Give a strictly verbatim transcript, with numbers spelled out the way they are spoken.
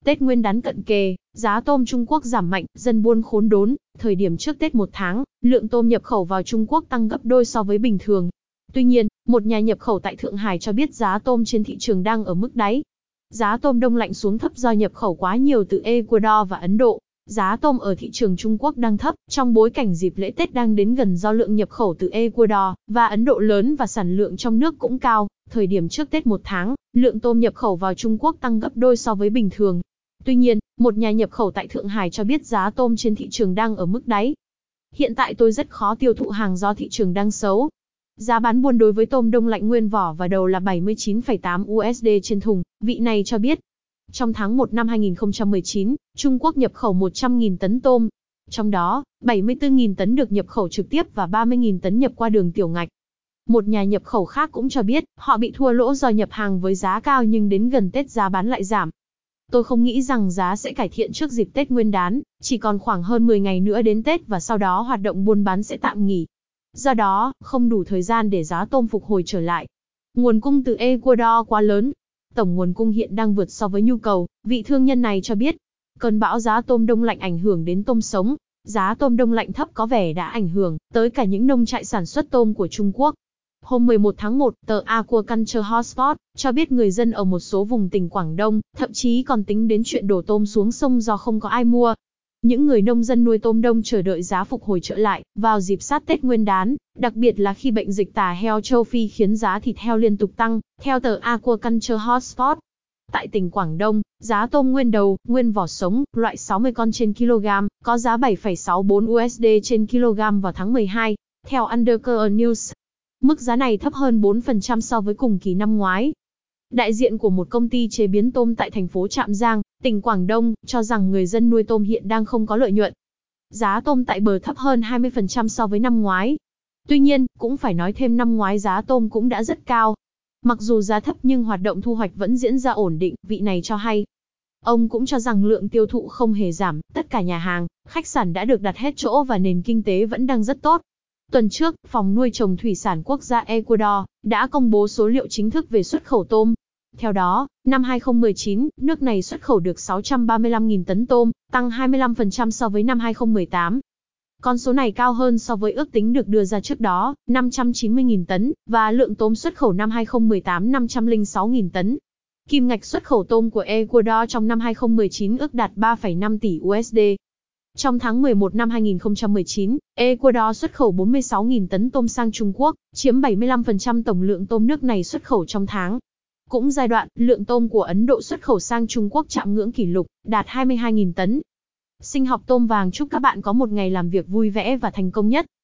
Tết Nguyên đán cận kề, giá tôm Trung Quốc giảm mạnh, dân buôn khốn đốn. Thời điểm trước Tết một tháng, lượng tôm nhập khẩu vào Trung Quốc tăng gấp đôi so với bình thường. Tuy nhiên, một nhà nhập khẩu tại Thượng Hải cho biết giá tôm trên thị trường đang ở mức đáy. Giá tôm đông lạnh xuống thấp do nhập khẩu quá nhiều từ Ecuador và Ấn Độ. Giá tôm ở thị trường Trung Quốc đang thấp, trong bối cảnh dịp lễ Tết đang đến gần do lượng nhập khẩu từ Ecuador và Ấn Độ lớn và sản lượng trong nước cũng cao. Thời điểm trước Tết một tháng, lượng tôm nhập khẩu vào Trung Quốc tăng gấp đôi so với bình thường. Tuy nhiên, một nhà nhập khẩu tại Thượng Hải cho biết giá tôm trên thị trường đang ở mức đáy. Hiện tại tôi rất khó tiêu thụ hàng do thị trường đang xấu. Giá bán buôn đối với tôm đông lạnh nguyên vỏ và đầu là bảy mươi chín phẩy tám u ét đê trên thùng, vị này cho biết. Trong tháng một năm hai nghìn không trăm mười chín, Trung Quốc nhập khẩu một trăm nghìn tấn tôm. Trong đó, bảy mươi tư nghìn tấn được nhập khẩu trực tiếp và ba mươi nghìn tấn nhập qua đường tiểu ngạch. Một nhà nhập khẩu khác cũng cho biết, họ bị thua lỗ do nhập hàng với giá cao nhưng đến gần Tết giá bán lại giảm. Tôi không nghĩ rằng giá sẽ cải thiện trước dịp Tết Nguyên đán, chỉ còn khoảng hơn mười ngày nữa đến Tết và sau đó hoạt động buôn bán sẽ tạm nghỉ. Do đó, không đủ thời gian để giá tôm phục hồi trở lại. Nguồn cung từ Ecuador quá lớn. Tổng nguồn cung hiện đang vượt so với nhu cầu, vị thương nhân này cho biết. Cơn bão giá tôm đông lạnh ảnh hưởng đến tôm sống. Giá tôm đông lạnh thấp có vẻ đã ảnh hưởng tới cả những nông trại sản xuất tôm của Trung Quốc. Hôm mười một tháng một, tờ Aquaculture Hotspot cho biết người dân ở một số vùng tỉnh Quảng Đông, thậm chí còn tính đến chuyện đổ tôm xuống sông do không có ai mua. Những người nông dân nuôi tôm đông chờ đợi giá phục hồi trở lại vào dịp sát Tết Nguyên đán, đặc biệt là khi bệnh dịch tả heo châu Phi khiến giá thịt heo liên tục tăng, theo tờ Aquaculture Hotspot. Tại tỉnh Quảng Đông, giá tôm nguyên đầu, nguyên vỏ sống, loại sáu mươi con trên kg, có giá bảy phẩy sáu mươi tư u ét đê trên kg vào tháng mười hai, theo Undercover News. Mức giá này thấp hơn bốn phần trăm so với cùng kỳ năm ngoái. Đại diện của một công ty chế biến tôm tại thành phố Trạm Giang, tỉnh Quảng Đông, cho rằng người dân nuôi tôm hiện đang không có lợi nhuận. Giá tôm tại bờ thấp hơn hai mươi phần trăm so với năm ngoái. Tuy nhiên, cũng phải nói thêm năm ngoái giá tôm cũng đã rất cao. Mặc dù giá thấp nhưng hoạt động thu hoạch vẫn diễn ra ổn định, vị này cho hay. Ông cũng cho rằng lượng tiêu thụ không hề giảm, tất cả nhà hàng, khách sạn đã được đặt hết chỗ và nền kinh tế vẫn đang rất tốt. Tuần trước, Phòng nuôi trồng thủy sản quốc gia Ecuador đã công bố số liệu chính thức về xuất khẩu tôm. Theo đó, năm hai nghìn không trăm mười chín, nước này xuất khẩu được sáu trăm ba mươi lăm nghìn tấn tôm, tăng hai mươi lăm phần trăm so với năm hai nghìn không trăm mười tám. Con số này cao hơn so với ước tính được đưa ra trước đó, năm trăm chín mươi nghìn tấn, và lượng tôm xuất khẩu năm hai nghìn không trăm mười tám năm trăm lẻ sáu nghìn tấn. Kim ngạch xuất khẩu tôm của Ecuador trong năm hai nghìn không trăm mười chín ước đạt ba phẩy năm tỷ u ét đê. Trong tháng mười một năm hai nghìn không trăm mười chín, Ecuador xuất khẩu bốn mươi sáu nghìn tấn tôm sang Trung Quốc, chiếm bảy mươi lăm phần trăm tổng lượng tôm nước này xuất khẩu trong tháng. Cũng giai đoạn, lượng tôm của Ấn Độ xuất khẩu sang Trung Quốc chạm ngưỡng kỷ lục, đạt hai mươi hai nghìn tấn. Sinh học tôm vàng chúc các bạn có một ngày làm việc vui vẻ và thành công nhất.